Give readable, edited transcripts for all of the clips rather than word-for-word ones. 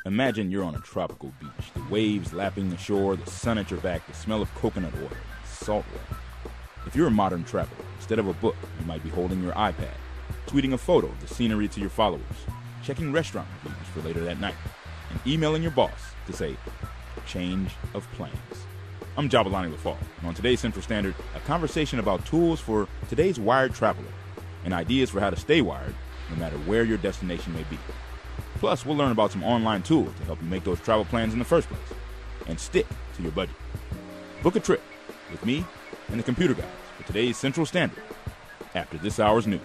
Imagine you're on a tropical beach, the waves lapping the shore, the sun at your back, the smell of coconut oil, salt water. If you're a modern traveler, instead of a book, you might be holding your iPad, tweeting a photo of the scenery to your followers, checking restaurant reviews for later that night, and emailing your boss to say, change of plans. I'm Jabalani LaFall, and on today's Central Standard, a conversation about tools for today's wired traveler and ideas for how to stay wired no matter where your destination may be. Plus, we'll learn about some online tools to help you make those travel plans in the first place and stick to your budget. Book a trip with me and the Computer Guys for today's Central Standard after this hour's news.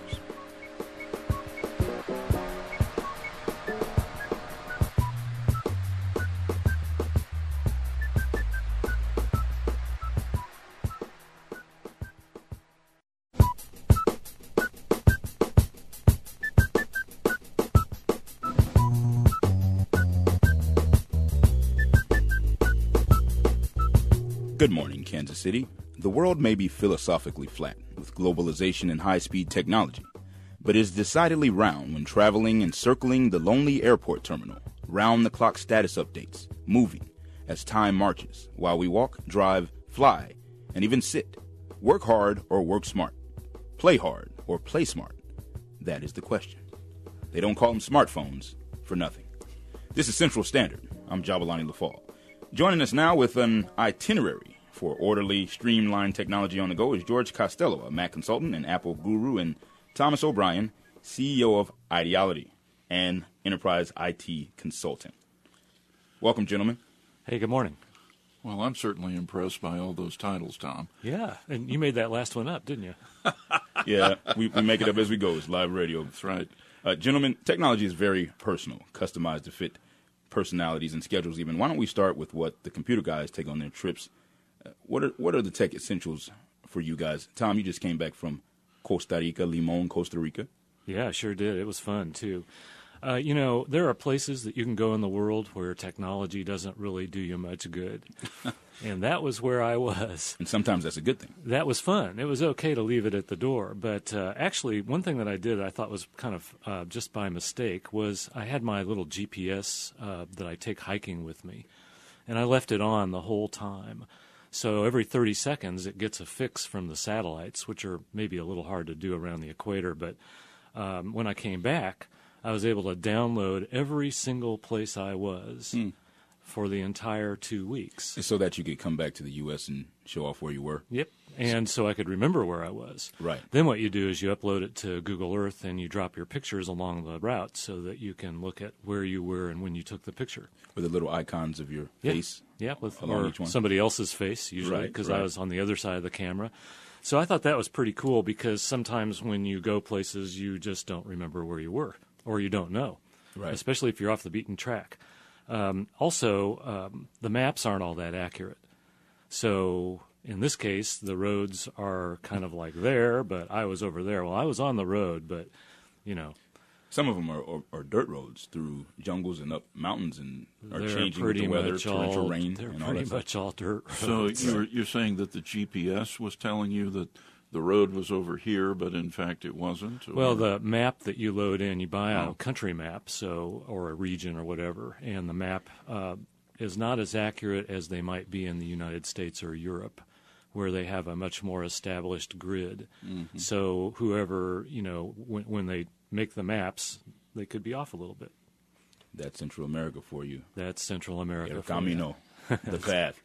Good morning, Kansas City. The world may be philosophically flat with globalization and high-speed technology, but is decidedly round when traveling and circling the lonely airport terminal, round-the-clock status updates, moving as time marches, while we walk, drive, fly, and even sit. Work hard or work smart. Play hard or play smart. That is the question. They don't call them smartphones for nothing. This is Central Standard. I'm Jabalani LaFall. Joining us now with an itinerary for orderly, streamlined technology on the go is George Costello, a Mac consultant and Apple guru, and Thomas O'Brien, CEO of Ideality and Enterprise IT Consulting. Welcome, gentlemen. Hey, good morning. Well, I'm certainly impressed by all those titles, Tom. Yeah, and you made that last one up, didn't you? Yeah, we make it up as we go. It's live radio. That's right. Gentlemen, technology is very personal, customized to fit personalities and schedules even. Why don't we start with what the Computer Guys take on their trips? What are the tech essentials for you guys? Tom, you just came back from Costa Rica, Limon, Costa Rica. Yeah, sure did. It was fun, too. There are places that you can go in the world where technology doesn't really do you much good. And that was where I was. And sometimes that's a good thing. That was fun. It was okay to leave it at the door. But actually, one thing that I did I thought was kind of just by mistake was I had my little GPS that I take hiking with me. And I left it on the whole time. So every 30 seconds it gets a fix from the satellites, which are maybe a little hard to do around the equator. But when I came back, I was able to download every single place I was for the entire 2 weeks. So that you could come back to the U.S. and show off where you were? Yep, and so I could remember where I was. Right. Then what you do is you upload it to Google Earth and you drop your pictures along the route so that you can look at where you were and when you took the picture. With the little icons of your face? Yeah, with along each one? Somebody else's face, usually, because I was on the other side of the camera. So I thought that was pretty cool because sometimes when you go places, you just don't remember where you were. Or you don't know, right? Especially Especially if you're off the beaten track. Also, the maps aren't all that accurate. So in this case, the roads are kind of like there, but I was over there. Well, I was on the road, but, Some of them are dirt roads through jungles and up mountains and are they're changing with the weather, torrential rain, They're and all that pretty stuff. much all dirt So roads. you're saying that the GPS was telling you that the road was over here, but in fact it wasn't? Or? Well, the map that you load in, you buy a country map, or a region or whatever, and the map is not as accurate as they might be in the United States or Europe, where they have a much more established grid. Mm-hmm. So whoever, when they make the maps, they could be off a little bit. That's Central America for you. That's Central America El for Camino, the path.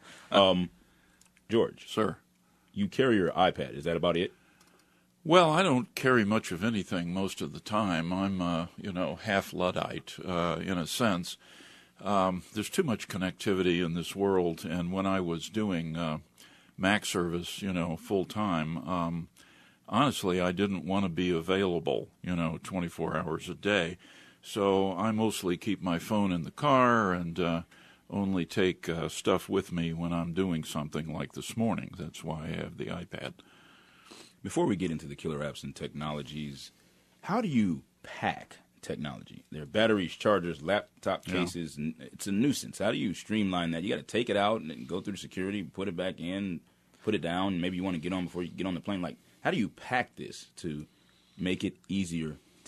George. Sir. You carry your iPad. Is that about it? Well, I don't carry much of anything most of the time. I'm, half Luddite in a sense. There's too much connectivity in this world, and when I was doing Mac service, full time, honestly, I didn't want to be available, 24 hours a day. So I mostly keep my phone in the car and only take stuff with me when I'm doing something like this morning. That's why I have the iPad. Before we get into the killer apps and technologies, how do you pack technology? There are batteries, chargers, laptop cases, and it's a nuisance. How do you streamline that? You got to take it out and then go through security, put it back in, put it down. Maybe you want to get on before you get on the plane. Like, how do you pack this to make it easier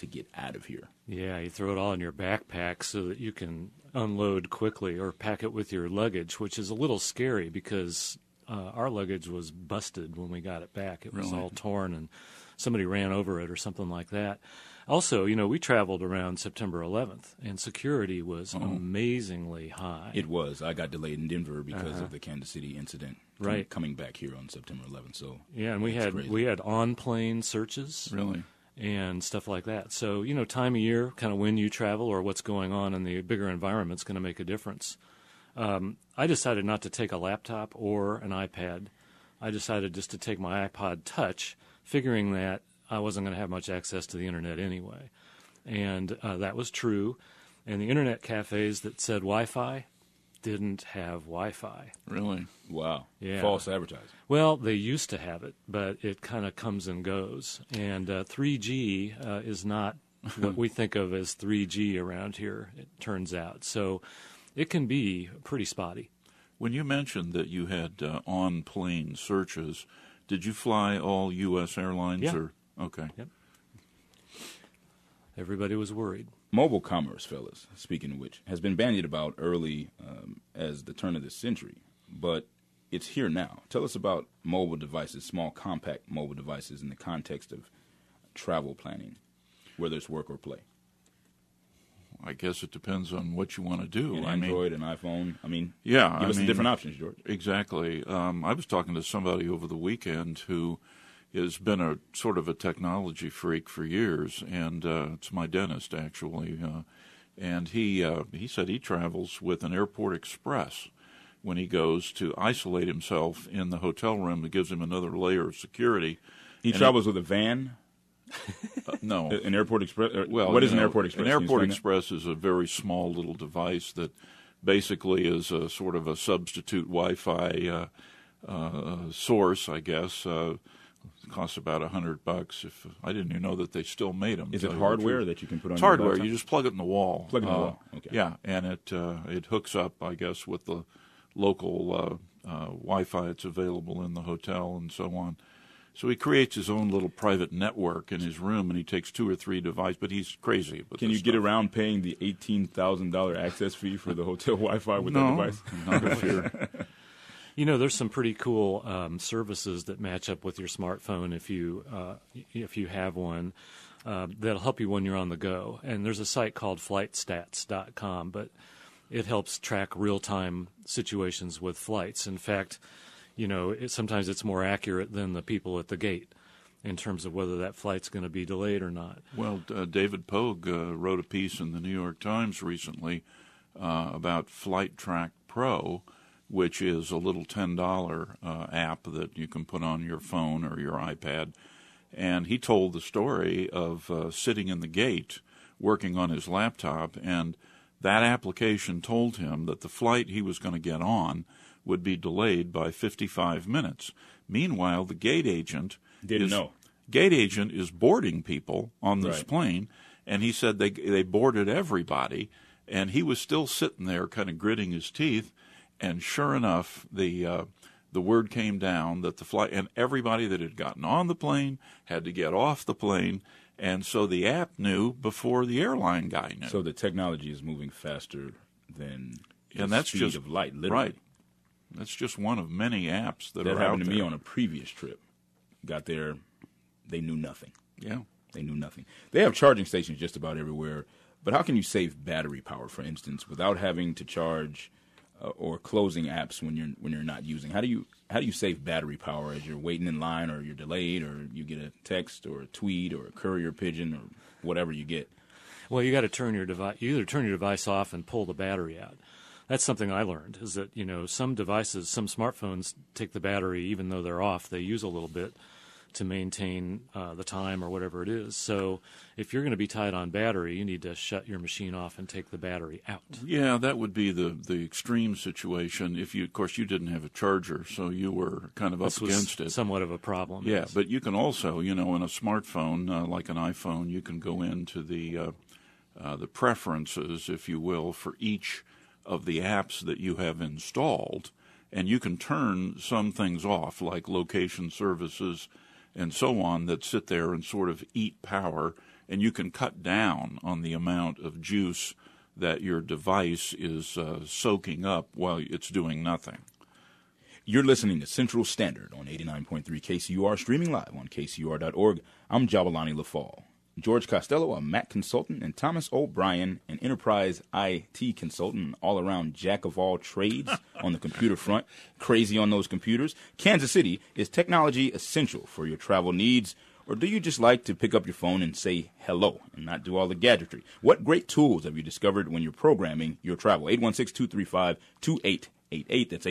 to get out of here. Yeah, you throw it all in your backpack so that you can unload quickly or pack it with your luggage, which is a little scary because our luggage was busted when we got it back. It was Really? all torn and somebody ran over it or something like that. Also, we traveled around September 11th, and security was amazingly high. It was. I got delayed in Denver because of the Kansas City incident. Right. Coming back here on September 11th. So yeah, and we crazy. had on-plane searches. Really? And stuff like that. So, time of year, kind of when you travel or what's going on in the bigger environment is going to make a difference. I decided not to take a laptop or an iPad. I decided just to take my iPod Touch, figuring that I wasn't going to have much access to the Internet anyway. And that was true. And the Internet cafes that said Wi-Fi didn't have Wi-Fi. Really? Wow. Yeah. False advertising. Well, they used to have it, but it kind of comes and goes. And 3G is not what we think of as 3G around here, it turns out. So it can be pretty spotty. When you mentioned that you had on-plane searches, did you fly all U.S. airlines? Yeah. Okay. Yep. Everybody was worried. Mobile commerce, fellas, speaking of which, has been bandied about early as the turn of this century, but it's here now. Tell us about mobile devices, small compact mobile devices in the context of travel planning, whether it's work or play. I guess it depends on what you want to do. An Android, an iPhone. Yeah, give us the different options, George. Exactly. I was talking to somebody over the weekend who has been a sort of a technology freak for years, and it's my dentist actually. And he said he travels with an Airport Express when he goes to isolate himself in the hotel room. That gives him another layer of security. He travels with a van. No, an Airport Express. Well, what is an Airport Express? An Airport Express is a very small little device that basically is a sort of a substitute Wi-Fi source, I guess. It costs about $100. If I didn't even know that they still made them. Is it hardware that you can put on? It's your hardware. laptop? You just plug it in the wall. Plug it in the wall. Okay. Yeah, and it hooks up, I guess, with the local Wi-Fi that's available in the hotel and so on. So he creates his own little private network in his room, and he takes 2 or 3 devices. But he's crazy. Can you get around paying the $18,000 access fee for the hotel Wi-Fi with that device? Not if you're. There's some pretty cool services that match up with your smartphone if you have one that'll help you when you're on the go. And there's a site called flightstats.com, but it helps track real-time situations with flights. In fact, sometimes it's more accurate than the people at the gate in terms of whether that flight's going to be delayed or not. Well, David Pogue wrote a piece in the New York Times recently about Flight Track Pro, which is a little $10 app that you can put on your phone or your iPad. And he told the story of sitting in the gate working on his laptop, and that application told him that the flight he was going to get on would be delayed by 55 minutes. Meanwhile, the gate agent didn't know. Gate agent is boarding people on this Right. plane, and he said they boarded everybody, and he was still sitting there kind of gritting his teeth. And sure enough, the word came down that the flight and everybody that had gotten on the plane had to get off the plane, and so the app knew before the airline guy knew. So the technology is moving faster than the and that's speed just of light, literally. right. That's just one of many apps that are That out happened to there. me on a previous trip. Got there, they knew nothing. Yeah. They knew nothing. They have charging stations just about everywhere, but how can you save battery power, for instance, without having to charge or closing apps when you're not using? How do you save battery power as you're waiting in line, or you're delayed, or you get a text or a tweet or a courier pigeon or whatever you get? Well, you got to turn your device. You either turn your device off and pull the battery out. That's something I learned, is that some devices, some smartphones take the battery even though they're off. They use a little bit to maintain the time or whatever it is. So if you're going to be tight on battery, you need to shut your machine off and take the battery out. Yeah, that would be the extreme situation. If you, of course, you didn't have a charger, so you were kind of This up was against it. somewhat of a problem. Yeah, yes. but you can also, in a smartphone like an iPhone, you can go into the preferences, if you will, for each of the apps that you have installed, and you can turn some things off, like location services and so on, that sit there and sort of eat power, and you can cut down on the amount of juice that your device is soaking up while it's doing nothing. You're listening to Central Standard on 89.3 KCUR, streaming live on kcur.org. I'm Jabalani LaFall. George Costello, a Mac consultant, and Thomas O'Brien, an enterprise IT consultant, all-around jack of all trades on the computer front, crazy on those computers. Kansas City, is technology essential for your travel needs, or do you just like to pick up your phone and say hello and not do all the gadgetry? What great tools have you discovered when you're programming your travel? 816-235-2888. That's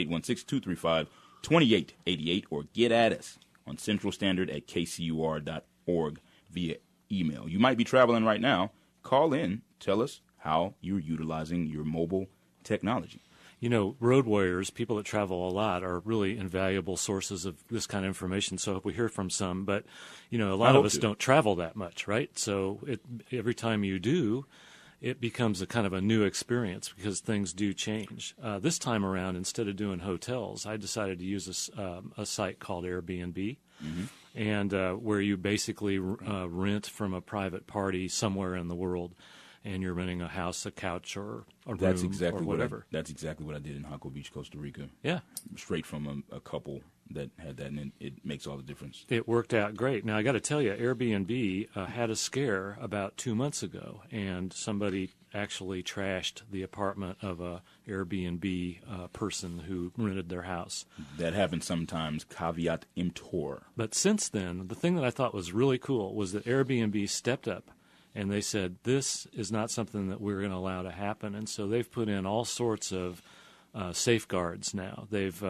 816-235-2888. Or get at us on Central Standard at kcur.org via email. You might be traveling right now. Call in. Tell us how you're utilizing your mobile technology. You know, road warriors, people that travel a lot, are really invaluable sources of this kind of information. So I hope we hear from some. But, you know, a lot of us don't travel that much, right? So every time you do, it becomes a kind of a new experience because things do change. This time around, instead of doing hotels, I decided to use a site called Airbnb. Mm-hmm. And where you basically rent from a private party somewhere in the world, and you're renting a house, a couch, or a room, or whatever. That's exactly what I did in Jaco Beach, Costa Rica. Yeah. Straight from a couple that had that, and it makes all the difference. It worked out great. Now, I got to tell you, Airbnb had a scare about 2 months ago, and somebody actually trashed the apartment of a Airbnb person who rented their house. That happens sometimes, caveat emptor. But since then, the thing that I thought was really cool was that Airbnb stepped up, and they said, this is not something that we're going to allow to happen. And so they've put in all sorts of safeguards now. They've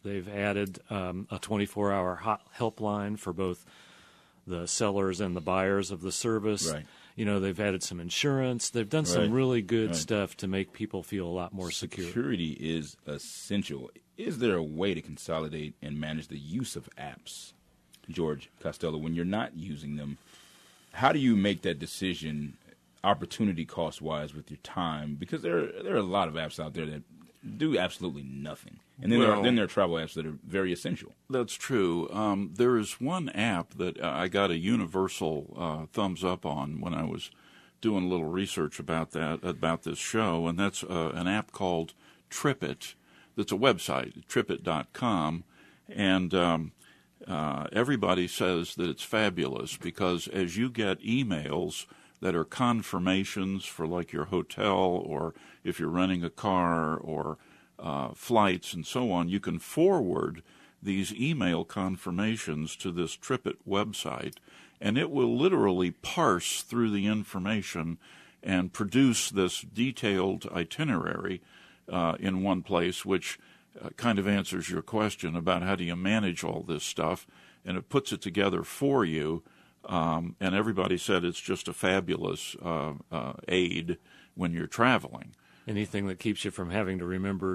added a 24-hour hot helpline for both the sellers and the buyers of the service. Right. You know, they've added some insurance. They've done some really good stuff to make people feel a lot more secure. Security is essential. Is there a way to consolidate and manage the use of apps, George Costello, when you're not using them? How do you make that decision, opportunity cost-wise, with your time? Because there are a lot of apps out there that do absolutely nothing. And then there are travel apps that are very essential. That's true. There is one app that I got a universal thumbs up on when I was doing a little research about this show, and that's an app called TripIt. That's a website, tripit.com, and everybody says that it's fabulous because as you get emails that are confirmations for like your hotel or if you're renting a car or flights and so on, you can forward these email confirmations to this TripIt website, and it will literally parse through the information and produce this detailed itinerary in one place, which kind of answers your question about how do you manage all this stuff, and it puts it together for you. And everybody said it's just a fabulous aid when you're traveling. Anything that keeps you from having to remember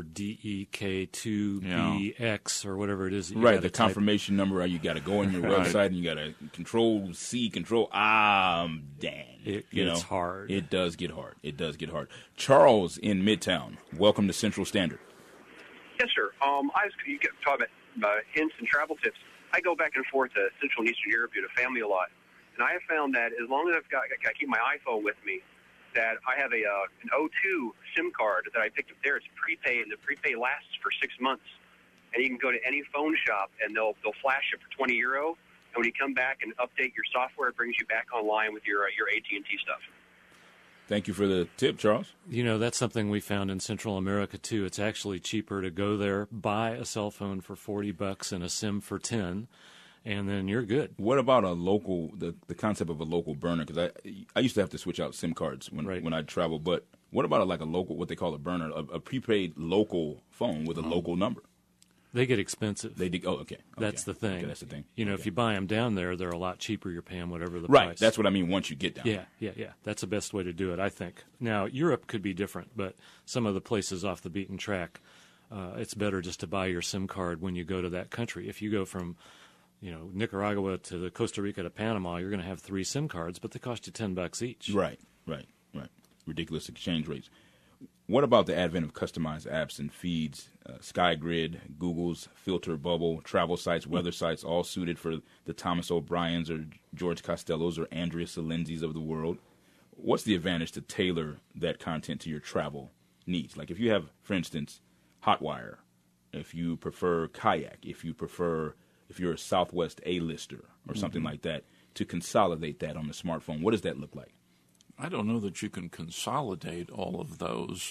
DEK2BX or whatever it is. That you right, the confirmation number. You got to go on your website and you got to Control-C, Control. Damn. It gets hard. It does get hard. It does get hard. Charles in Midtown, welcome to Central Standard. Yes, sir. You get talking about hints and travel tips. I go back and forth to Central and Eastern Europe due to family a lot, and I have found that as long as I keep my iPhone with me, that I have an O2 SIM card that I picked up there. It's prepaid, and the prepaid lasts for 6 months. And you can go to any phone shop, and they'll flash it for €20. And when you come back and update your software, it brings you back online with your AT&T stuff. Thank you for the tip, Charles. You know, that's something we found in Central America, too. It's actually cheaper to go there, buy a cell phone for $40 and a SIM for $10, and then you're good. What about a local, the concept of a local burner? Because I used to have to switch out SIM cards when I travel, but what about a local, what they call a burner, a prepaid local phone with a local number? They get expensive. They do. Oh, okay. That's the thing. Okay, that's the thing. You know, if you buy them down there, they're a lot cheaper. You're paying whatever the price. Right. That's what I mean. Once you get down. Yeah. That's the best way to do it, I think. Now, Europe could be different, but some of the places off the beaten track, it's better just to buy your SIM card when you go to that country. If you go from, Nicaragua to the Costa Rica to Panama, you're going to have 3 SIM cards, but they cost you $10 each. Right. Ridiculous exchange rates. What about the advent of customized apps and feeds? SkyGrid, Google's Filter Bubble, travel sites, weather sites, all suited for the Thomas O'Briens or George Costellos or Andrea Salensis of the world. What's the advantage to tailor that content to your travel needs? Like if you have, for instance, Hotwire, if you prefer Kayak, if you're a Southwest A-lister or something like that, to consolidate that on the smartphone, what does that look like? I don't know that you can consolidate all of those.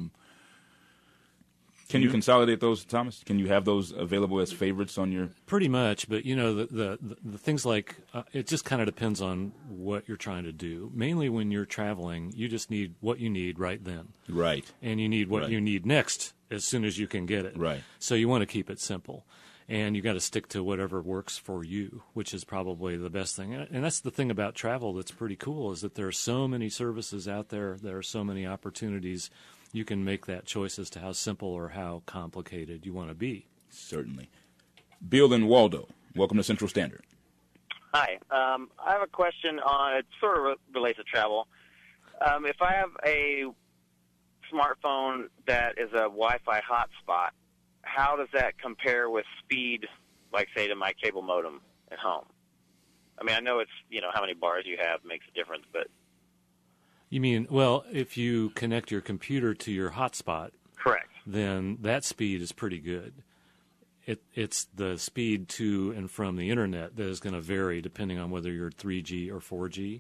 Can you consolidate those, Thomas? Can you have those available as favorites on your? Pretty much, but the things like it just kind of depends on what you're trying to do. Mainly when you're traveling, you just need what you need right then. Right. And you need what you need next as soon as you can get it. Right. So you want to keep it simple. And you got to stick to whatever works for you, which is probably the best thing. And that's the thing about travel that's pretty cool, is that there are so many services out there. There are so many opportunities. You can make that choice as to how simple or how complicated you want to be. Certainly. Bill and Waldo, welcome to Central Standard. Hi. I have a question on, it sort of relates to travel. If I have a smartphone that is a Wi-Fi hotspot, how does that compare with speed, like, say, to my cable modem at home? I mean, I know it's, how many bars you have makes a difference, but... You mean, well, if you connect your computer to your hotspot... Correct. Then that speed is pretty good. It's the speed to and from the Internet that is going to vary depending on whether you're 3G or 4G,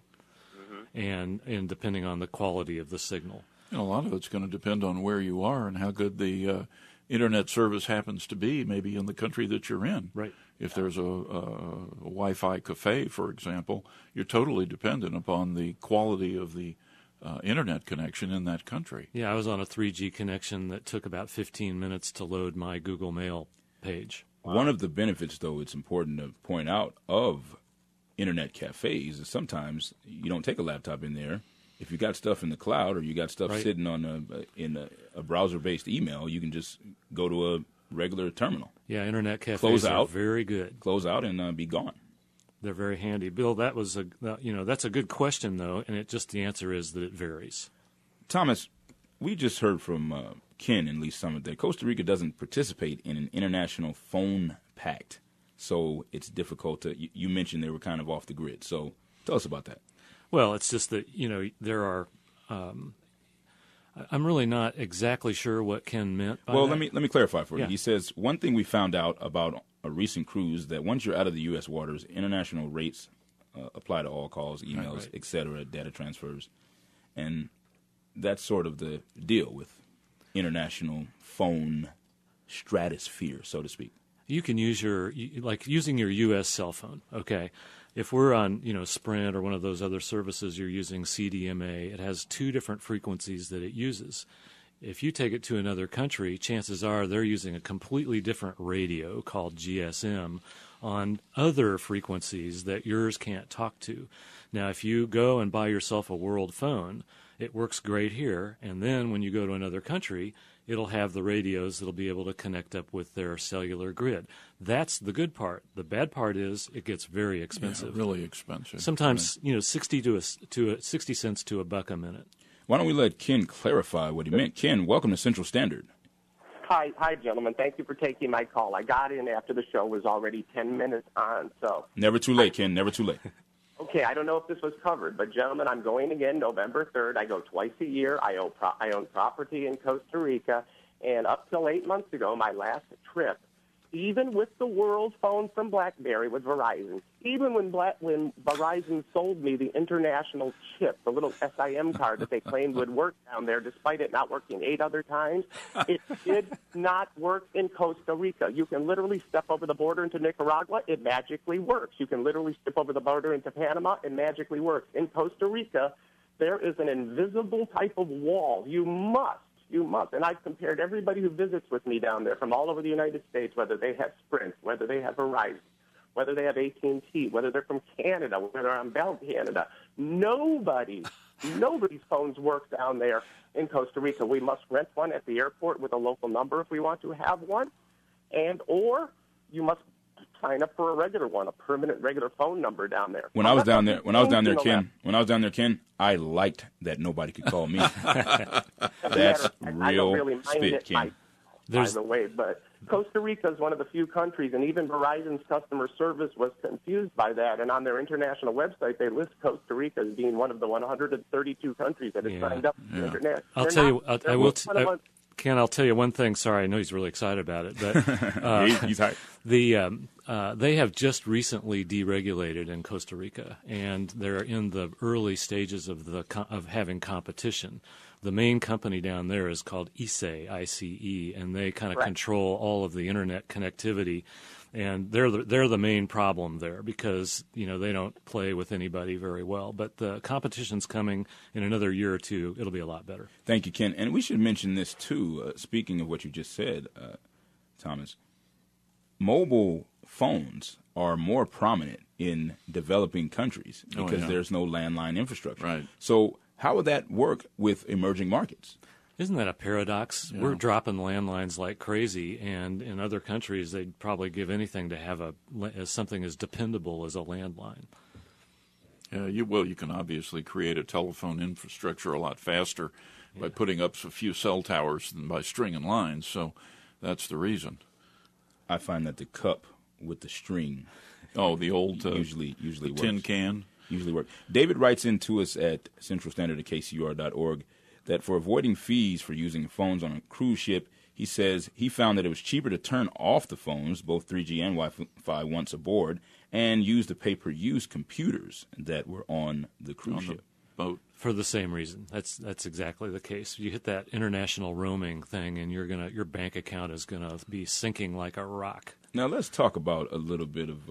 and depending on the quality of the signal. A lot of it's going to depend on where you are and how good the Internet service happens to be, maybe in the country that you're in. Right. If there's a Wi-Fi cafe, for example, you're totally dependent upon the quality of the Internet connection in that country. Yeah, I was on a 3G connection that took about 15 minutes to load my Google Mail page. One of the benefits, though, it's important to point out, of Internet cafes is sometimes you don't take a laptop in there. If you got stuff in the cloud or you got stuff sitting on in a browser-based email, you can just go to a regular terminal. Yeah, Internet cafes are very good. Close out and be gone. They're very handy. Bill, that was that's a good question, though, and the answer is that it varies. Thomas, we just heard from Ken in Lee Summit that Costa Rica doesn't participate in an international phone pact, so it's difficult to. You mentioned they were kind of off the grid, so tell us about that. Well, it's just that there are. I'm really not exactly sure what Ken meant by that. Let me clarify for you. Yeah. He says one thing we found out about a recent cruise, that once you're out of the U.S. waters, international rates apply to all calls, emails, et cetera, data transfers, and that's sort of the deal with international phone stratosphere, so to speak. You can use using your U.S. cell phone. Okay, if we're on Sprint or one of those other services, you're using CDMA. It has two different frequencies that it uses. If you take it to another country, chances are they're using a completely different radio called GSM on other frequencies that yours can't talk to. Now, if you go and buy yourself a world phone, it works great here, and then when you go to another country, it'll have the radios that'll be able to connect up with their cellular grid. That's the good part. The bad part is it gets very expensive. Yeah, really expensive. Sometimes, 60 cents to $1 a minute. Why don't we let Ken clarify what he meant? Ken, welcome to Central Standard. Hi, gentlemen. Thank you for taking my call. I got in after the show was already 10 minutes on, so. Never too late, Ken. Never too late. Okay, I don't know if this was covered, but gentlemen, I'm going again November 3rd. I go twice a year. I own property in Costa Rica, and up till 8 months ago, my last trip, even with the world phone from BlackBerry with Verizon, even when Verizon sold me the international chip, the little SIM card that they claimed would work down there, despite it not working 8 other times, it did not work in Costa Rica. You can literally step over the border into Nicaragua, it magically works. You can literally step over the border into Panama, it magically works. In Costa Rica, there is an invisible type of wall. You must, and I've compared everybody who visits with me down there from all over the United States, whether they have Sprint, whether they have Verizon, whether they have AT&T, whether they're from Canada, whether I'm Bell Canada. Nobody's phones work down there in Costa Rica. We must rent one at the airport with a local number if we want to have one, or you must sign up for a regular one, a permanent regular phone number down there. When I was down there, Ken, I liked that nobody could call me. That's real I don't really mind spit, it, Ken. by the way, but Costa Rica is one of the few countries, and even Verizon's customer service was confused by that. And on their international website, they list Costa Rica as being one of the 132 countries that have signed up to the international. I'll tell you, Ken, I'll tell you one thing. Sorry, I know he's really excited about it, but He's hyped. They have just recently deregulated in Costa Rica, and they're in the early stages of having competition. The main company down there is called ICE, I-C-E, and they kind of control all of the internet connectivity. And they're the main problem there because, you know, they don't play with anybody very well. But the competition's coming in another year or two. It'll be a lot better. Thank you, Ken. And we should mention this, too, speaking of what you just said, Thomas. Mobile phones are more prominent in developing countries because there's no landline infrastructure. Right. So how would that work with emerging markets? Isn't that a paradox? Yeah. We're dropping landlines like crazy, and in other countries they'd probably give anything to have something as dependable as a landline. Yeah, you can obviously create a telephone infrastructure a lot faster by putting up a few cell towers than by stringing lines, so that's the reason. I find that the cup with the string the old usually works. tin can. Usually work. David writes in to us at centralstandard@kcur.org that for avoiding fees for using phones on a cruise ship, he says he found that it was cheaper to turn off the phones, both 3G and Wi-Fi, once aboard, and use the pay-per-use computers that were on the cruise ship. Boat. For the same reason. That's exactly the case. You hit that international roaming thing, and your bank account is gonna be sinking like a rock. Now let's talk about a little bit of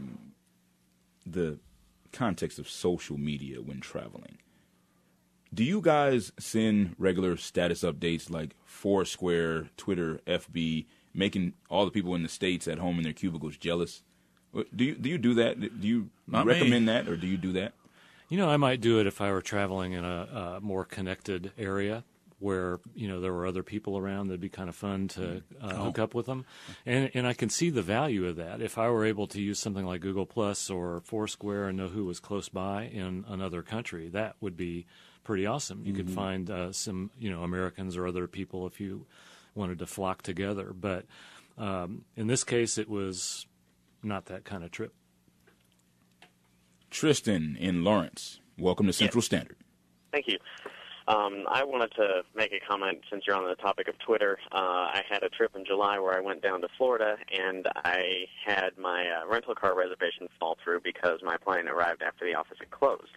the context of social media when traveling. Do you guys send regular status updates like Foursquare, Twitter, FB, making all the people in the States at home in their cubicles jealous? Do you do that? Do you recommend that, or do you do that? You know, I might do it if I were traveling in a more connected area where, you know, there were other people around. That'd be kind of fun to hook up with them. And I can see the value of that. If I were able to use something like Google Plus or Foursquare and know who was close by in another country, that would be pretty awesome. You could find some, you know, Americans or other people if you wanted to flock together. But in this case, it was not that kind of trip. Tristan in Lawrence, welcome to Central Standard. Thank you. I wanted to make a comment since you're on the topic of Twitter. I had a trip in July where I went down to Florida, and I had my rental car reservation fall through because my plane arrived after the office had closed.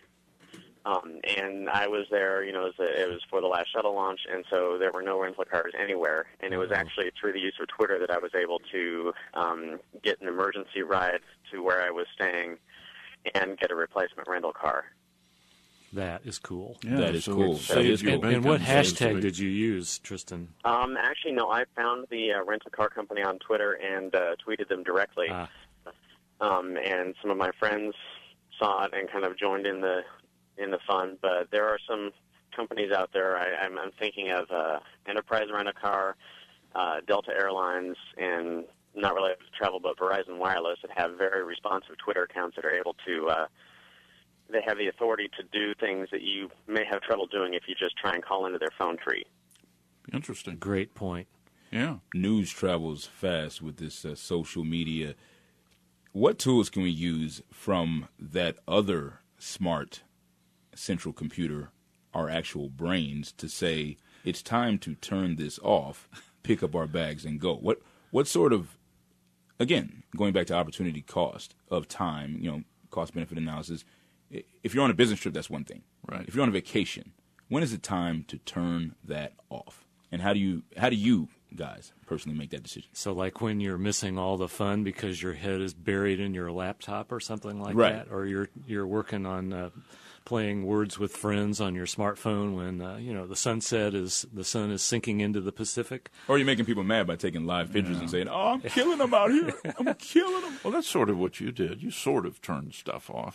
And I was there, you know, it was for the last shuttle launch, and so there were no rental cars anywhere. And it was actually through the use of Twitter that I was able to get an emergency ride to where I was staying and get a replacement rental car. That is cool. Yeah, that is cool. And what hashtag did you use, Tristan? Actually, no, I found the rental car company on Twitter and tweeted them directly. And some of my friends saw it and kind of joined in the fun. But there are some companies out there. I'm thinking of Enterprise Rent-A-Car, Delta Airlines, and not related to travel, but Verizon Wireless that have very responsive Twitter accounts that are able to they have the authority to do things that you may have trouble doing if you just try and call into their phone tree. Interesting. Great point. Yeah. News travels fast with this social media. What tools can we use from that other smart central computer, our actual brains, to say it's time to turn this off, pick up our bags, and go? What sort of, again, going back to opportunity cost of time, you know, cost-benefit analysis, if you're on a business trip, that's one thing. Right. If you're on a vacation, when is it time to turn that off? And how do you guys personally make that decision? So like when you're missing all the fun because your head is buried in your laptop or something like right. that, or you're working on playing Words with Friends on your smartphone when you know the sun is sinking into the Pacific. Or you're making people mad by taking live pictures and saying, "Oh, I'm killing them out here. I'm killing them." Well, that's sort of what you did. You sort of turned stuff off.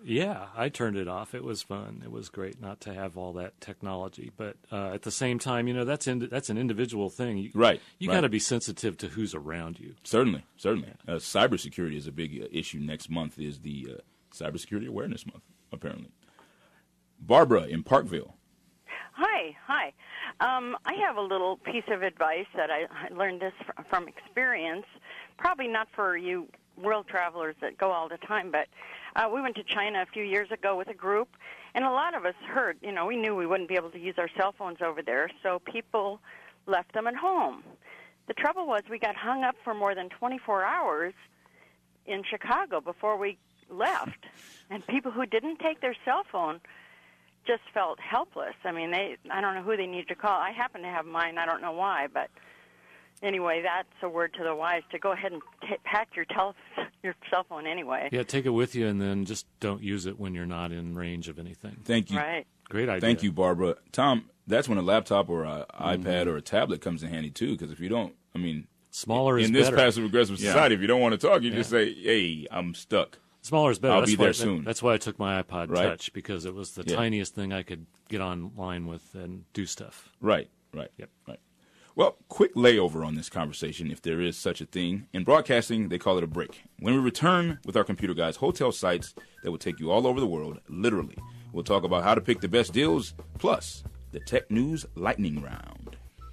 Yeah, I turned it off. It was fun. It was great not to have all that technology. But at the same time, that's an individual thing. Right. You got to be sensitive to who's around you. Certainly. Cybersecurity is a big issue. Next month is the Cybersecurity Awareness Month, apparently. Barbara in Parkville. Hi. I have a little piece of advice that I learned this from experience. Probably not for you world travelers that go all the time, but we went to China a few years ago with a group, and a lot of us heard, we knew we wouldn't be able to use our cell phones over there, so people left them at home. The trouble was we got hung up for more than 24 hours in Chicago before we left, and people who didn't take their cell phone just felt helpless. I mean, I don't know who they needed to call. I happen to have mine. I don't know why, but anyway, that's a word to the wise, to go ahead and pack your cell phone anyway. Yeah, take it with you, and then just don't use it when you're not in range of anything. Thank you. Right. Great idea. Thank you, Barbara. Tom, that's when a laptop or an iPad or a tablet comes in handy, too, because if you don't, smaller is in better. this passive-aggressive society, if you don't want to talk, you just say, hey, I'm stuck. Smaller is better. I'll be there soon. That's why I took my iPod Right. Touch, because it was the tiniest thing I could get online with and do stuff. Right. Yep. Right. Well, quick layover on this conversation, if there is such a thing. In broadcasting, they call it a break. When we return with our computer guys, hotel sites that will take you all over the world, literally. We'll talk about how to pick the best deals, plus the Tech News Lightning Round.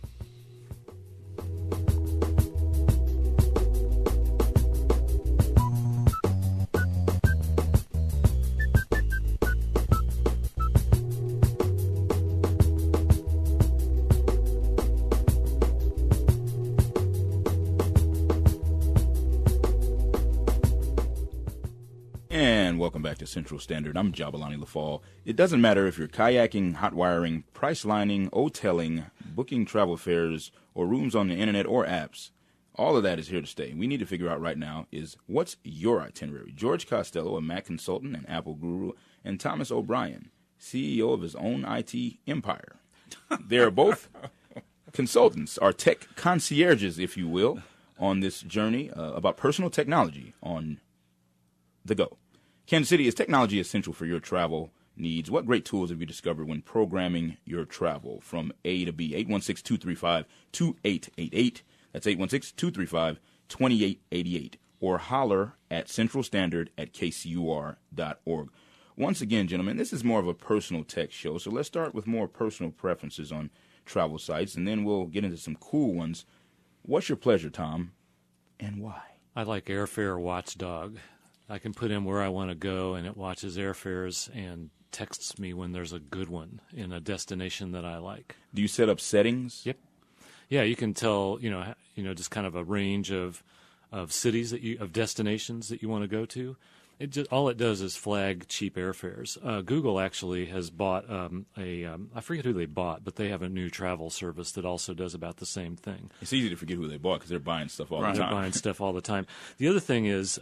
And welcome back to Central Standard. I'm Jabalani LaFall. It doesn't matter if you're kayaking, hot wiring, price lining, hoteling, booking travel fares, or rooms on the internet or apps. All of that is here to stay. We need to figure out right now is what's your itinerary? George Costello, a Mac consultant and Apple guru, and Thomas O'Brien, CEO of his own IT empire. They are both consultants, or tech concierges, if you will, on this journey about personal technology on the go. Kansas City, is technology essential for your travel needs? What great tools have you discovered when programming your travel from A to B? 816-235-2888. That's 816-235-2888. Or holler at centralstandard@kcur.org. Once again, gentlemen, this is more of a personal tech show, so let's start with more personal preferences on travel sites, and then we'll get into some cool ones. What's your pleasure, Tom, and why? I like Airfare Watchdog. I can put in where I want to go, and it watches airfares and texts me when there's a good one in a destination that I like. Do you set up settings? Yep. Yeah, you can tell, just kind of a range of cities of destinations that you want to go to. All it does is flag cheap airfares. Google actually has bought I forget who they bought, but they have a new travel service that also does about the same thing. It's easy to forget who they bought because they're buying stuff all the time. They're buying stuff all the time. The other thing is,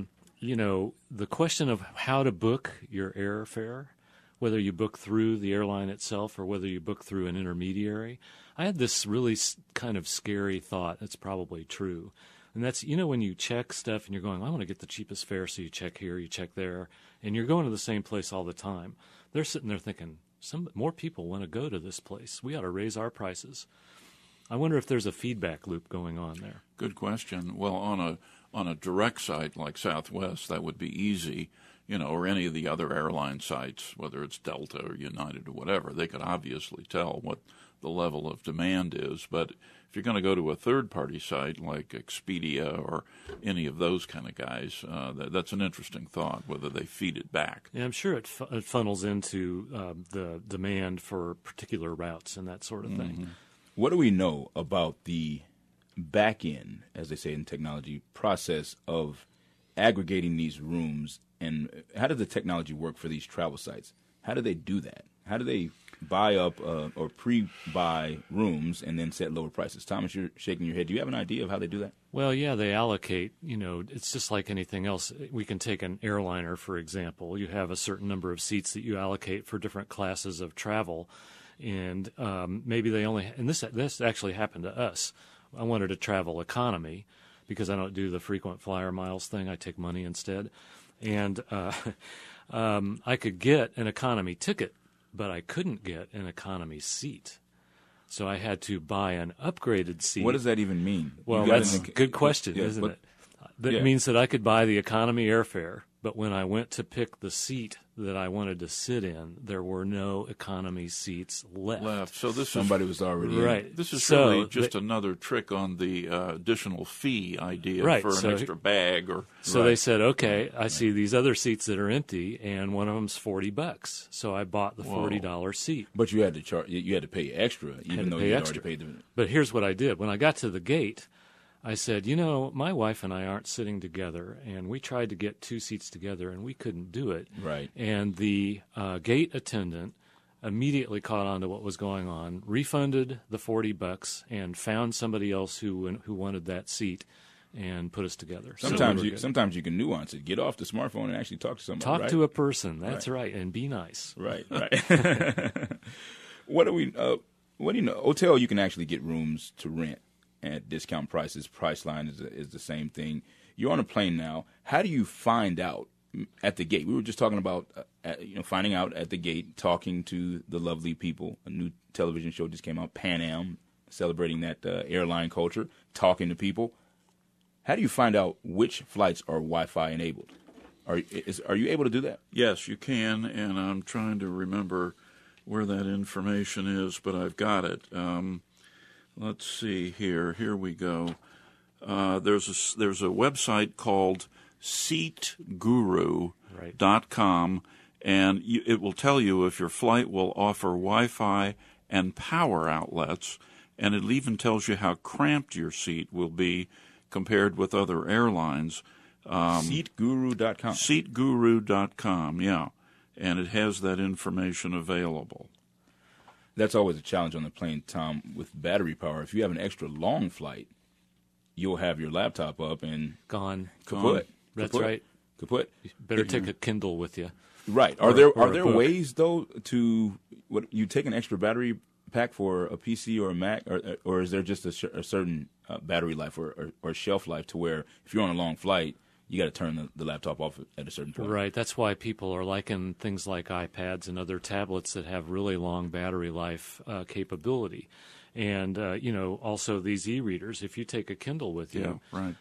the question of how to book your airfare, whether you book through the airline itself or whether you book through an intermediary. I had this really kind of scary thought that's probably true. And that's, when you check stuff and you're going, I want to get the cheapest fare, so you check here, you check there, and you're going to the same place all the time. They're sitting there thinking, more people want to go to this place. We ought to raise our prices. I wonder if there's a feedback loop going on there. Good question. Well, on a direct site like Southwest, that would be easy, or any of the other airline sites, whether it's Delta or United or whatever. They could obviously tell what the level of demand is. But if you're going to go to a third-party site like Expedia or any of those kind of guys, that's an interesting thought, whether they feed it back. Yeah, I'm sure it funnels into the demand for particular routes and that sort of thing. What do we know about the back end, as they say in technology, process of aggregating these rooms, and how does the technology work for these travel sites? How do they do that? How do they buy up or pre-buy rooms and then set lower prices? Thomas, you're shaking your head. Do you have an idea of how they do that? Well, yeah, they allocate. It's just like anything else. We can take an airliner, for example. You have a certain number of seats that you allocate for different classes of travel, and maybe they only. And this actually happened to us. I wanted to travel economy because I don't do the frequent flyer miles thing. I take money instead. And I could get an economy ticket, but I couldn't get an economy seat. So I had to buy an upgraded seat. What does that even mean? Well, that's a good question, isn't it? That means that I could buy the economy airfare, but when I went to pick the seat that I wanted to sit in, there were no economy seats left. So somebody was already right. in. This is really just another trick on the additional fee idea for an extra bag. So they said, okay, I see these other seats that are empty, and one of them's $40. So I bought the $40 seat. But you had to you had to pay extra, even though you had already paid them. But here's what I did: when I got to the gate, I said, my wife and I aren't sitting together, and we tried to get two seats together, and we couldn't do it. Right. And the gate attendant immediately caught on to what was going on, refunded the $40, and found somebody else who wanted that seat, and put us together. Sometimes you can nuance it. Get off the smartphone and actually talk to somebody. Talk to a person. That's right, and be nice. Right. What do you know? Hotel, you can actually get rooms to rent at discount prices. Priceline is the same thing. You're on a plane now. How do you find out at the gate? We were just talking about finding out at the gate, talking to the lovely people. A new television show just came out, Pan Am, celebrating that airline culture, talking to people. How do you find out which flights are Wi-Fi enabled? Are you able to do that? Yes, you can, and I'm trying to remember where that information is, but I've got it. Let's see here. Here we go. There's a website called SeatGuru.com, and it will tell you if your flight will offer Wi-Fi and power outlets, and it even tells you how cramped your seat will be compared with other airlines. SeatGuru.com. SeatGuru.com, yeah, and it has that information available. That's always a challenge on the plane, Tom, with battery power. If you have an extra long flight, you'll have your laptop up and gone. Kaput. That's right. Kaput. You better take a Kindle with you. Right. Are there ways though to you take an extra battery pack for a PC or a Mac, or is there just a certain battery life or shelf life to where if you're on a long flight, you got to turn the laptop off at a certain point? Right. That's why people are liking things like iPads and other tablets that have really long battery life capability. And, also these e-readers, if you take a Kindle with you, right.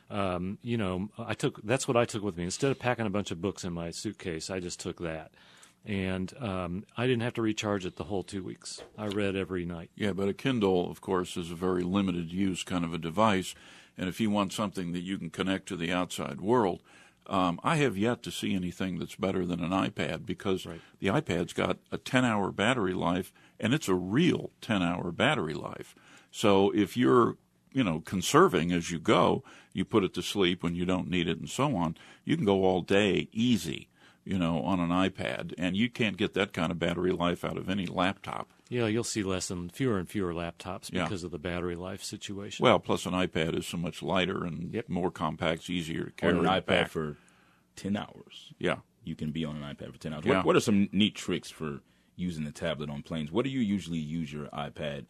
That's what I took with me. Instead of packing a bunch of books in my suitcase, I just took that. And I didn't have to recharge it the whole 2 weeks. I read every night. Yeah, but a Kindle, of course, is a very limited use kind of a device. And if you want something that you can connect to the outside world, I have yet to see anything that's better than an iPad, because the iPad's got a 10-hour battery life, and it's a real 10-hour battery life. So if you're, conserving as you go, you put it to sleep when you don't need it and so on, you can go all day easy, on an iPad, and you can't get that kind of battery life out of any laptop. Yeah, you'll see fewer and fewer laptops because of the battery life situation. Well, plus an iPad is so much lighter and more compact, it's easier to carry. On an iPad back. for 10 hours. Yeah. You can be on an iPad for 10 hours. Yeah. What are some neat tricks for using the tablet on planes? What do you usually use your iPad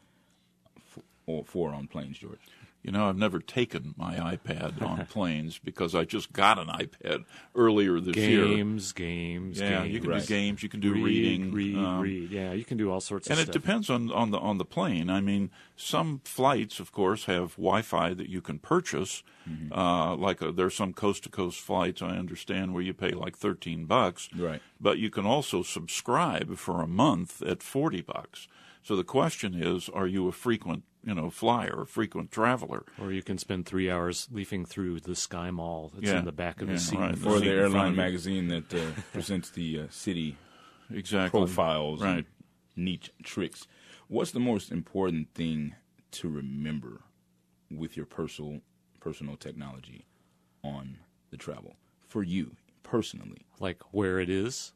for on planes, George? I've never taken my iPad on planes because I just got an iPad earlier this year. Games. Yeah, you can do games. You can do reading. Read. Yeah, you can do all sorts of stuff. And it depends on the plane. I mean, some flights, of course, have Wi-Fi that you can purchase. Mm-hmm. There's some coast-to-coast flights, I understand, where you pay like $13. Right. But you can also subscribe for a month at $40. So the question is, are you a frequent flyer, a frequent traveler? Or you can spend 3 hours leafing through the Sky Mall that's in the back of the seat. Right. Or the airline magazine that presents the city profiles and neat tricks. What's the most important thing to remember with your personal technology on the travel for you personally? Like where it is?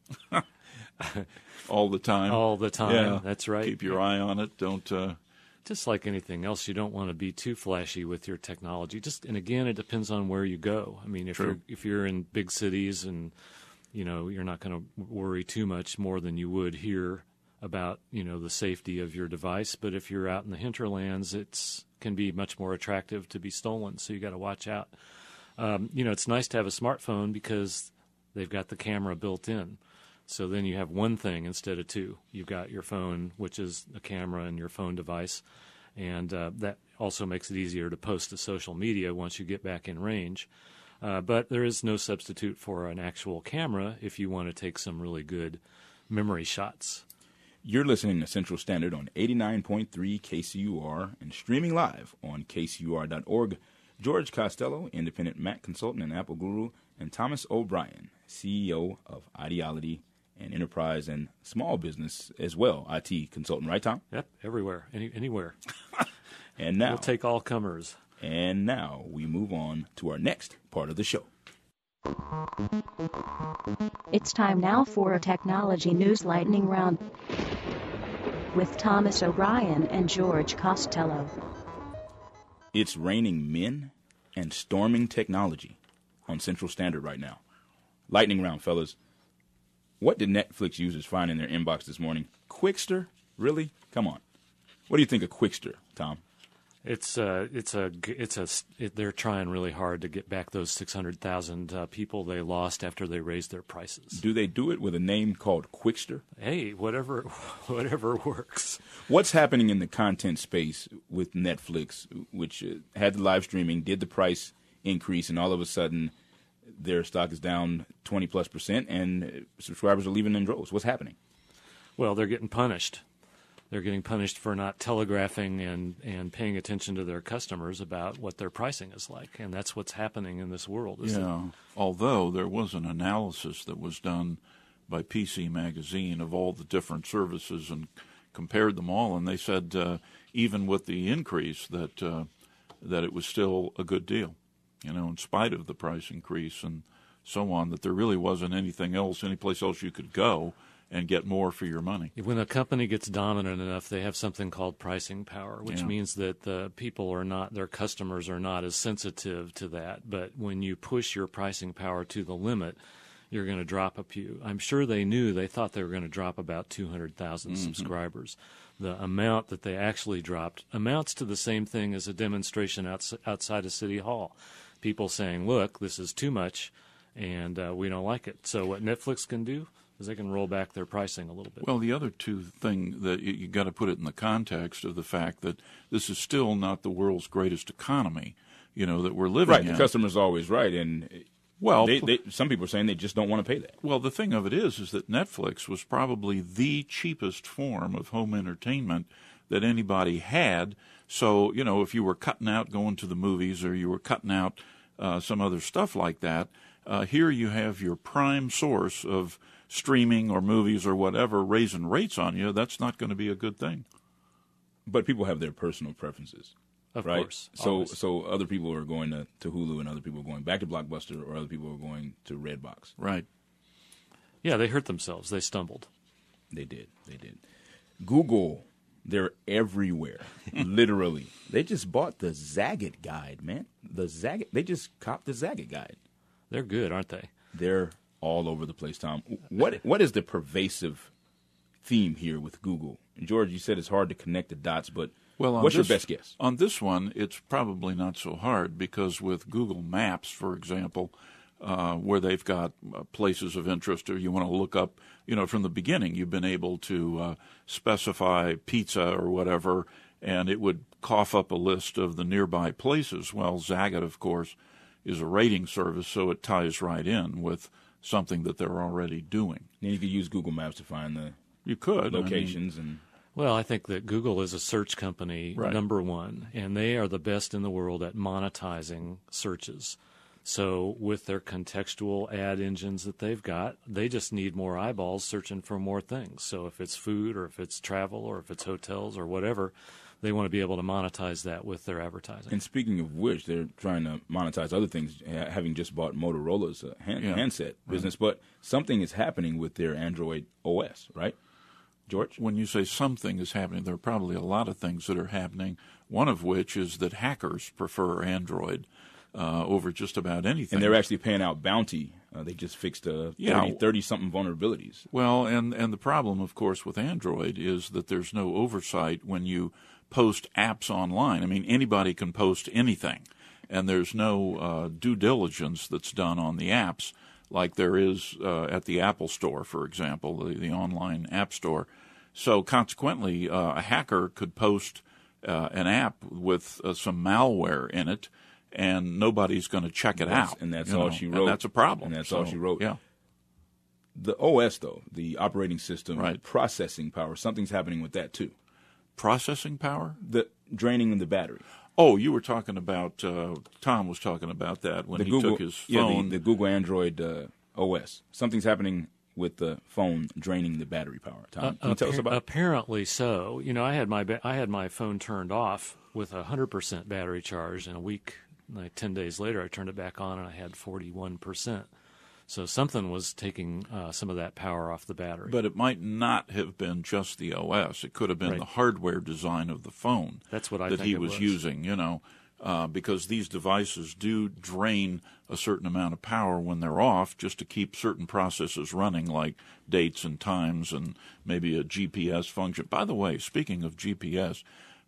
All the time. All the time. Yeah. That's right. Keep your eye on it. Don't. Just like anything else, you don't want to be too flashy with your technology. And again, it depends on where you go. I mean, if you're in big cities and you're not going to worry too much more than you would here about the safety of your device. But if you're out in the hinterlands, it can be much more attractive to be stolen. So you got to watch out. It's nice to have a smartphone because they've got the camera built in. So then you have one thing instead of two. You've got your phone, which is a camera and your phone device, and that also makes it easier to post to social media once you get back in range. But there is no substitute for an actual camera if you want to take some really good memory shots. You're listening to Central Standard on 89.3 KCUR and streaming live on kcur.org. George Costello, independent Mac consultant and Apple guru, and Thomas O'Brien, CEO of Ideality and enterprise and small business as well, IT consultant. Right, Tom? Yep, everywhere, anywhere. And now we'll take all comers. And now we move on to our next part of the show. It's time now for a technology news lightning round with Thomas O'Brien and George Costello. It's raining men and storming technology on Central Standard right now. Lightning round, fellas. What did Netflix users find in their inbox this morning? Quickster? Really? Come on. What do you think of Quickster, Tom? They're trying really hard to get back those 600,000 people they lost after they raised their prices. Do they do it with a name called Quickster? Hey, whatever works. What's happening in the content space with Netflix, which had the live streaming, did the price increase, and all of a sudden their stock is down 20+%, and subscribers are leaving in droves? What's happening? Well, they're getting punished. They're getting punished for not telegraphing and paying attention to their customers about what their pricing is like. And that's what's happening in this world. Although there was an analysis that was done by PC Magazine of all the different services and compared them all, and they said even with the increase that it was still a good deal, in spite of the price increase and so on, that there really wasn't anything else, any place else you could go and get more for your money. When a company gets dominant enough, they have something called pricing power, which means that the people are not, their customers are not as sensitive to that. But when you push your pricing power to the limit, you're going to drop a few. I'm sure they thought they were going to drop about 200,000 subscribers. The amount that they actually dropped amounts to the same thing as a demonstration outside of City Hall. People saying, look, this is too much, and we don't like it. So what Netflix can do is they can roll back their pricing a little bit. Well, the other two thing that you got to put it in the context of the fact that this is still not the world's greatest economy, that we're living in. Right, the customer's always right, and some people are saying they just don't want to pay that. Well, the thing of it is that Netflix was probably the cheapest form of home entertainment that anybody had. So, if you were cutting out going to the movies or you were cutting out some other stuff like that, here you have your prime source of streaming or movies or whatever raising rates on you. That's not going to be a good thing. But people have their personal preferences. Of right? course. So other people are going to Hulu, and other people are going back to Blockbuster, or other people are going to Redbox. Right. Yeah, they hurt themselves. They stumbled. They did. Google, they're everywhere. Literally. They just bought the Zagat guide, man. They just copped the Zagat guide. They're good, aren't they? They're all over the place, Tom. What is the pervasive theme here with Google? And George, you said it's hard to connect the dots, but what's your best guess? On this one, it's probably not so hard because with Google Maps, for example, where they've got places of interest, or you want to look up, from the beginning, you've been able to specify pizza or whatever, and it would cough up a list of the nearby places. Well, Zagat, of course, is a rating service, so it ties right in with something that they're already doing. Then you could use Google Maps to find the locations. Well, I think that Google is a search company, number one, and they are the best in the world at monetizing searches. So with their contextual ad engines that they've got, they just need more eyeballs searching for more things. So if it's food or if it's travel or if it's hotels or whatever, they want to be able to monetize that with their advertising. And speaking of which, they're trying to monetize other things, having just bought Motorola's handset business. But something is happening with their Android OS, right, George? When you say something is happening, there are probably a lot of things that are happening, one of which is that hackers prefer Android over just about anything. And they're actually paying out bounty. They just fixed 30-something vulnerabilities. Well, and the problem, of course, with Android is that there's no oversight when you post apps online. I mean, anybody can post anything, and there's no due diligence that's done on the apps like there is at the Apple Store, for example, the online app store. So consequently, a hacker could post an app with some malware in it, and nobody's going to check it out. And that's all she wrote. And that's a problem. And that's all she wrote. Yeah. The OS, though, the operating system, right. processing power, something's happening with that, too. Processing power? The draining of the battery. Oh, you were talking about, Tom was talking about that when he took his phone. Yeah, the Google Android OS. Something's happening with the phone draining the battery power. Tom, can you tell us about it? Apparently so. You know, I had my phone turned off with 100% battery charge, and a week, like 10 days later, I turned it back on and I had 41%. So something was taking some of that power off the battery. But it might not have been just the OS. It could have been the hardware design of the phone. That's what I think he was using, you know, because these devices do drain a certain amount of power when they're off just to keep certain processes running, like dates and times and maybe a GPS function. By the way, speaking of GPS,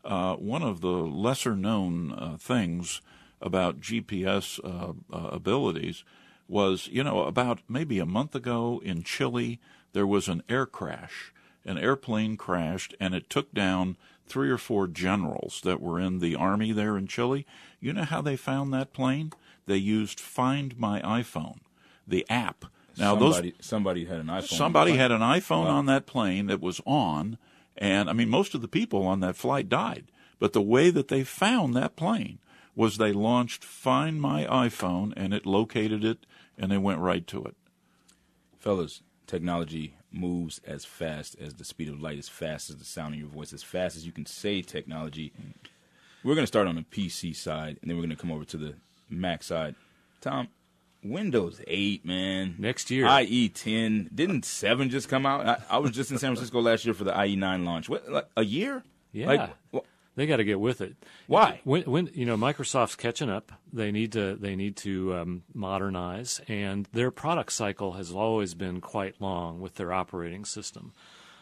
one of the lesser-known things about GPS abilities was, you know, about maybe a month ago in Chile, there was an air crash. An airplane crashed, and it took down 3 or 4 generals that were in the army there in Chile. You know how they found that plane? They used Find My iPhone, the app. Now somebody had an iPhone. Somebody had an iPhone on that plane that was on, and I mean most of the people on that flight died. But the way that they found that plane was they launched Find My iPhone, and it located it, and they went right to it. Fellas, technology moves as fast as the speed of light, as fast as the sound of your voice, as fast as you can say technology. We're going to start on the PC side, and then we're going to come over to the Mac side. Tom, Windows 8, man. Next year. IE 10. Didn't 7 just come out? I was just in San Francisco last year for the IE 9 launch. What, like a year? Yeah. They got to get with it. Why? When you know, Microsoft's catching up. They need to modernize, and their product cycle has always been quite long with their operating system,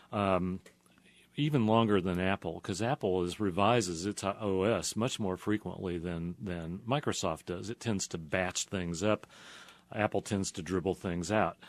even longer than Apple, because Apple revises its OS much more frequently than Microsoft does. It tends to batch things up. Apple tends to dribble things out.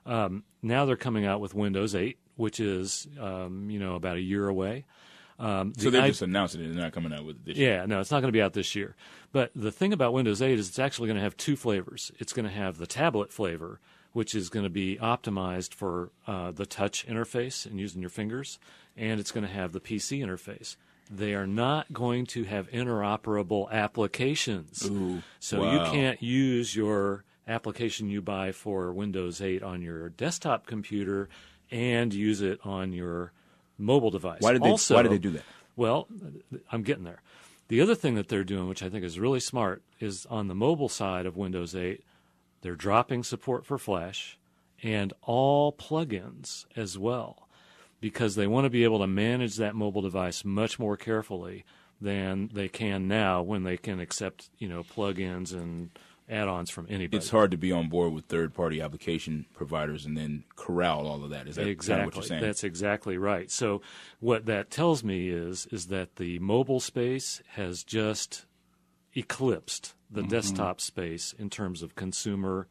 Now they're coming out with Windows 8, which is about a year away. So they're just announcing it. They're not coming out with it this year. Yeah, no, it's not going to be out this year. But the thing about Windows 8 is it's actually going to have 2 flavors. It's going to have the tablet flavor, which is going to be optimized for the touch interface and using your fingers, and it's going to have the PC interface. They are not going to have interoperable applications. Ooh, so you can't use your application you buy for Windows 8 on your desktop computer and use it on your mobile device. Why did they do that? Well, I'm getting there. The other thing that they're doing, which I think is really smart, is on the mobile side of Windows 8, they're dropping support for Flash and all plugins as well, because they want to be able to manage that mobile device much more carefully than they can now when they can accept, plugins and add-ons from anybody. It's hard to be on board with third-party application providers and then corral all of that. Is that exactly what you're saying? That's exactly right. So what that tells me is that the mobile space has just eclipsed the desktop space in terms of consumer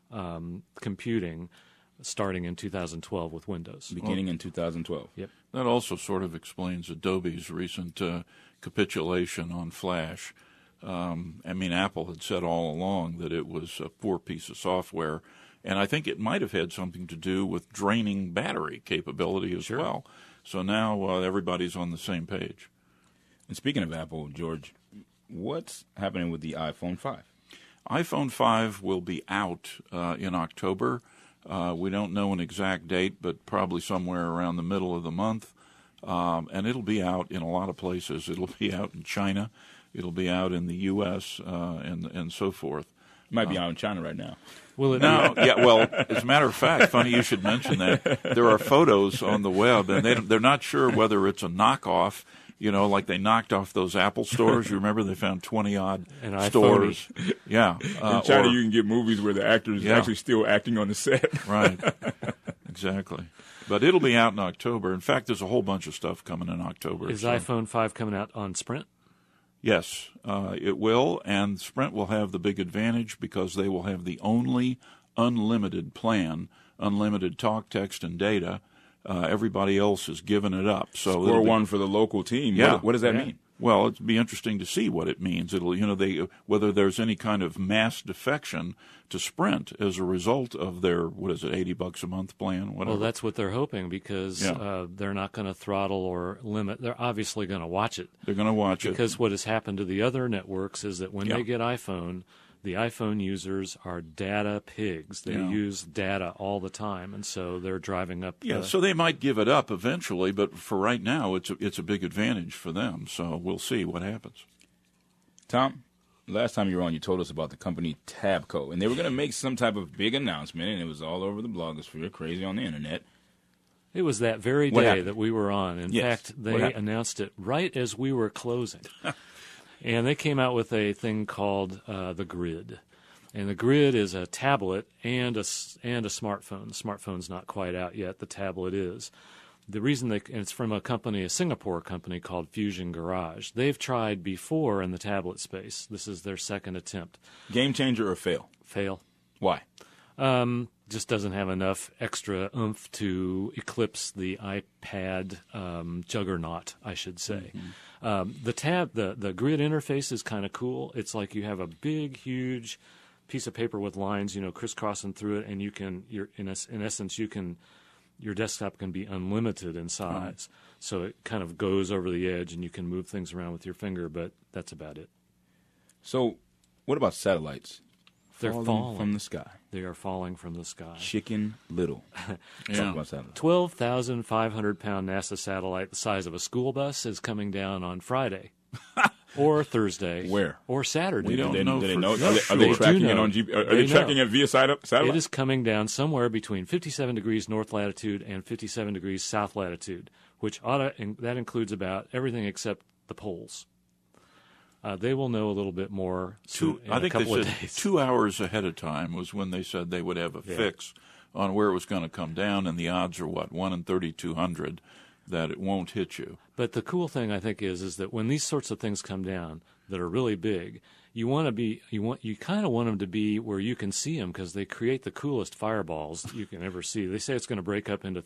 computing starting in 2012 with Windows. Beginning in 2012. Yep. That also sort of explains Adobe's recent capitulation on Flash. Apple had said all along that it was a poor piece of software, and I think it might have had something to do with draining battery capability as well. So now everybody's on the same page. And speaking of Apple, George, what's happening with the iPhone 5? iPhone 5 will be out in October. We don't know an exact date, but probably somewhere around the middle of the month. And it'll be out in a lot of places. It'll be out in China. It'll be out in the U.S. And so forth. It might be out in China right now. Will it? No, yeah. Well, as a matter of fact, funny you should mention that. There are photos on the web, and they're not sure whether it's a knockoff. Like they knocked off those Apple stores. You remember they found 20-odd stores. Yeah. In China, you can get movies where the actors are actually still acting on the set. Right. Exactly. But it'll be out in October. In fact, there's a whole bunch of stuff coming in October. Is iPhone 5 coming out on Sprint? Yes, it will. And Sprint will have the big advantage because they will have the only unlimited plan, unlimited talk, text, and data. Everybody else has given it up. So score one for the local team. Yeah. What does that mean? Well, it'd be interesting to see what it means. It'll, whether there's any kind of mass defection to Sprint as a result of their, $80 a month plan? Whatever. Well, that's what they're hoping, because they're not going to throttle or limit. They're obviously going to watch it. They're going to watch it. Because what has happened to the other networks is that when they get iPhone, the iPhone users are data pigs. They use data all the time, and so they're driving up. So they might give it up eventually, but for right now, it's a big advantage for them. So we'll see what happens. Tom, last time you were on, you told us about the company Tabco, and they were going to make some type of big announcement, and it was all over the blogosphere, crazy on the internet. It was that very day that we were on. In fact, they announced it right as we were closing. And they came out with a thing called the Grid. And the Grid is a tablet and a smartphone. The smartphone's not quite out yet. The tablet is. The reason and it's from a Singapore company called Fusion Garage. They've tried before in the tablet space. This is their second attempt. Game changer or fail? Fail. Why? Just doesn't have enough extra oomph to eclipse the iPad juggernaut, I should say. Mm-hmm. The Grid interface is kind of cool. It's like you have a big, huge piece of paper with lines, crisscrossing through it, and in essence, your desktop can be unlimited in size. So it kind of goes over the edge, and you can move things around with your finger, but that's about it. So, what about satellites? They're falling from the sky. They are falling from the sky. Chicken Little. Talk about satellites. 12,500-pound NASA satellite the size of a school bus is coming down on Friday. Or Thursday. Where? Or Saturday. We don't know. Do they know? Are they tracking it on Are they tracking it via satellite? It is coming down somewhere between 57 degrees north latitude and 57 degrees south latitude, that includes about everything except the poles. They will know a little bit more in a couple of days. 2 hours ahead of time was when they said they would have a fix on where it was going to come down, and the odds are 1 in 3,200 that it won't hit you. But the cool thing I think is that when these sorts of things come down that are really big, you kind of want them to be where you can see them, because they create the coolest fireballs you can ever see. They say it's going to break up into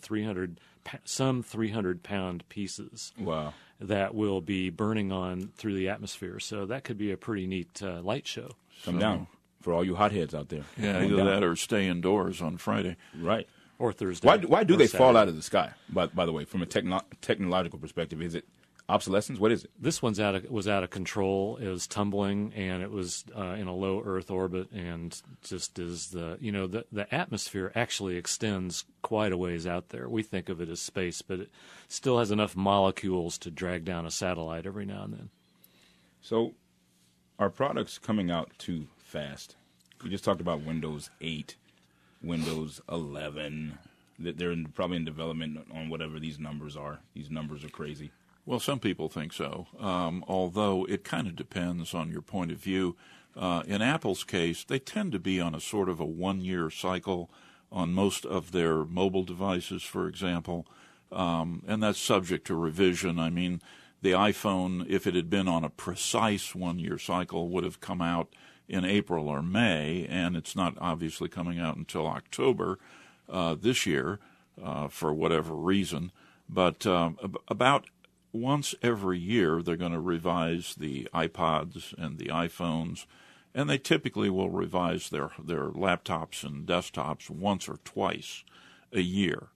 300-pound pieces. Wow. That will be burning on through the atmosphere. So that could be a pretty neat light show. Come down for all you hotheads out there. Yeah, either that or stay indoors on Friday. Right. Or Thursday. Why do they Saturday. fall out of the sky, by the way, from a technological perspective? Is it obsolescence? What is it? This one's was out of control. It was tumbling, and it was in a low Earth orbit, and just is the atmosphere actually extends quite a ways out there. We think of it as space, but it still has enough molecules to drag down a satellite every now and then. So, are products coming out too fast? We just talked about Windows 8, Windows 11. That they're probably in development on whatever these numbers are. These numbers are crazy. Well, some people think so, although it kind of depends on your point of view. In Apple's case, they tend to be on a sort of a one-year cycle on most of their mobile devices, for example, and that's subject to revision. I mean, the iPhone, if it had been on a precise one-year cycle, would have come out in April or May, and it's not obviously coming out until October this year for whatever reason. But about once every year, they're going to revise the iPods and the iPhones, and they typically will revise their laptops and desktops once or twice a year.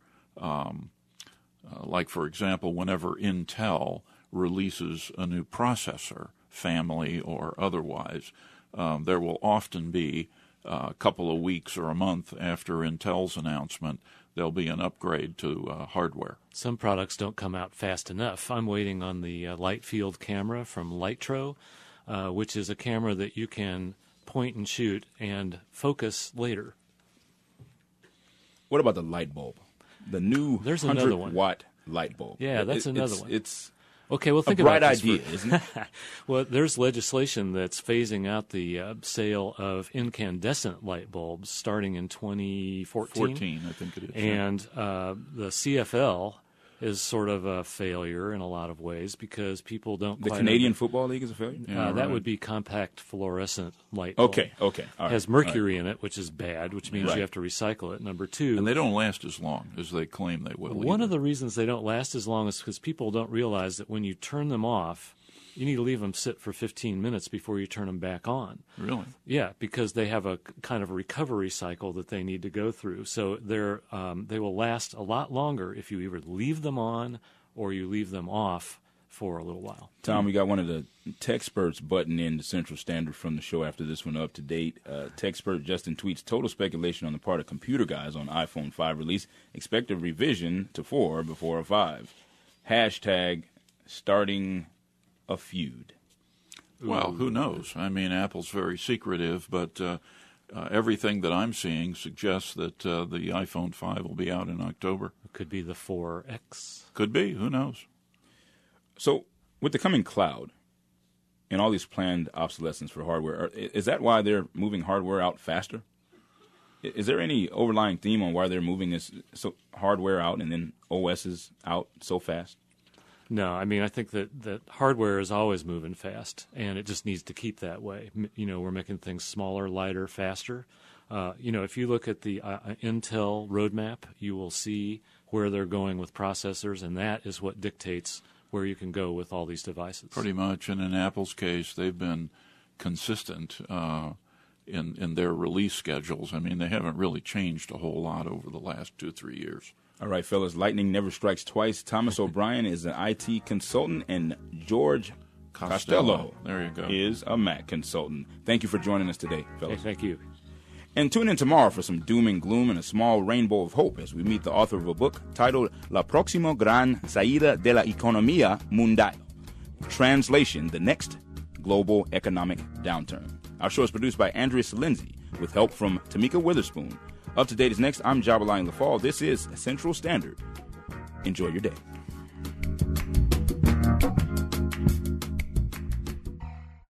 Like, for example, whenever Intel releases a new processor, family or otherwise, there will often be a couple of weeks or a month after Intel's announcement, there'll be an upgrade to hardware. Some products don't come out fast enough. I'm waiting on the light field camera from Lightro, which is a camera that you can point and shoot and focus later. What about the light bulb? The new 100-watt light bulb. Yeah, that's another one. It's okay, well, think a bright about this idea, isn't it? Well, there's legislation that's phasing out the sale of incandescent light bulbs starting in 2014. 14, I think it is. And the CFL is sort of a failure in a lot of ways because people don't. The Canadian Football League is a failure? That would be compact fluorescent light. Okay. All right. Has mercury in it, which is bad, which means you have to recycle it. Number two. And they don't last as long as they claim they will. One of the reasons they don't last as long is because people don't realize that when you turn them off, you need to leave them sit for 15 minutes before you turn them back on. Really? Yeah, because they have a kind of a recovery cycle that they need to go through. So they will last a lot longer if you either leave them on or you leave them off for a little while. Tom, we got one of the Techsperts button in the Central Standard from the show after this one up to date. Techspert Justin tweets, total speculation on the part of computer guys on iPhone 5 release. Expect a revision to 4 before a 5. Hashtag starting a feud. Well, who knows? I mean, Apple's very secretive, but everything that I'm seeing suggests that the iPhone 5 will be out in October. It could be the 4X. Could be. Who knows? So, with the coming cloud and all these planned obsolescence for hardware, is that why they're moving hardware out faster? Is there any overlying theme on why they're moving this hardware out and then OSs out so fast? No, I mean, I think that hardware is always moving fast, and it just needs to keep that way. You know, we're making things smaller, lighter, faster. If you look at the Intel roadmap, you will see where they're going with processors, and that is what dictates where you can go with all these devices. Pretty much, and in Apple's case, they've been consistent in their release schedules. I mean, they haven't really changed a whole lot over the last 2-3 years. All right, fellas, lightning never strikes twice. Thomas O'Brien is an IT consultant, and George Costello there you go. is a Mac consultant. Thank you for joining us today, fellas. Hey, thank you. And tune in tomorrow for some doom and gloom and a small rainbow of hope as we meet the author of a book titled La Próxima Gran Saída de la Economía Mundial. Translation, The Next Global Economic Downturn. Our show is produced by Andreas Lindsay with help from Tamika Witherspoon. Up to Date is next. I'm Jabalain Lafall. This is Central Standard. Enjoy your day.